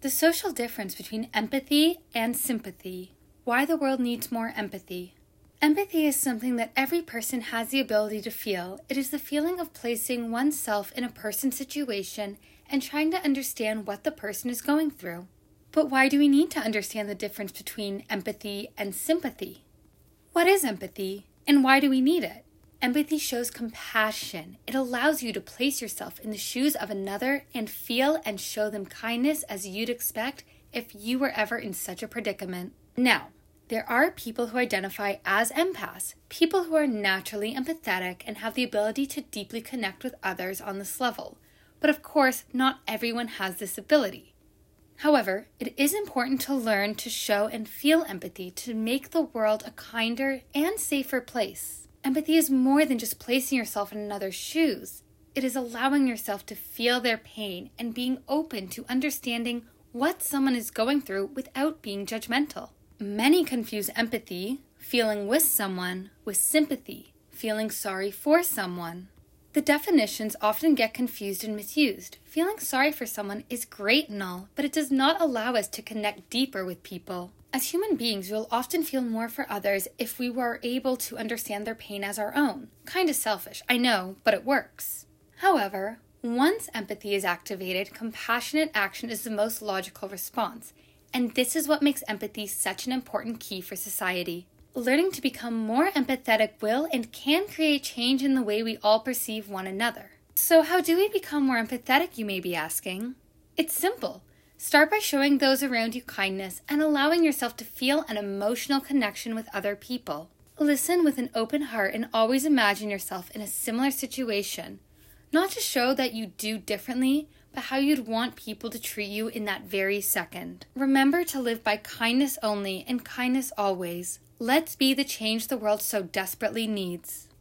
The social difference between empathy and sympathy. Why the world needs more empathy. Empathy is something that every person has the ability to feel. It is the feeling of placing oneself in a person's situation and trying to understand what the person is going through. But why do we need to understand the difference between empathy and sympathy? What is empathy, and why do we need it? Empathy shows compassion. It allows you to place yourself in the shoes of another and feel and show them kindness as you'd expect if you were ever in such a predicament. Now, there are people who identify as empaths, people who are naturally empathetic and have the ability to deeply connect with others on this level. But of course, not everyone has this ability. However, it is important to learn to show and feel empathy to make the world a kinder and safer place. Empathy is more than just placing yourself in another's shoes. It is allowing yourself to feel their pain and being open to understanding what someone is going through without being judgmental. Many confuse empathy, feeling with someone, with sympathy, feeling sorry for someone. The definitions often get confused and misused. Feeling sorry for someone is great and all, but it does not allow us to connect deeper with people. As human beings, we will often feel more for others if we were able to understand their pain as our own. Kinda selfish, I know, but it works. However, once empathy is activated, compassionate action is the most logical response, and this is what makes empathy such an important key for society. Learning to become more empathetic will and can create change in the way we all perceive one another. So how do we become more empathetic, you may be asking? It's simple. Start by showing those around you kindness and allowing yourself to feel an emotional connection with other people. Listen with an open heart and always imagine yourself in a similar situation. Not to show that you do differently, but how you'd want people to treat you in that very second. Remember to live by kindness only and kindness always. Let's be the change the world so desperately needs.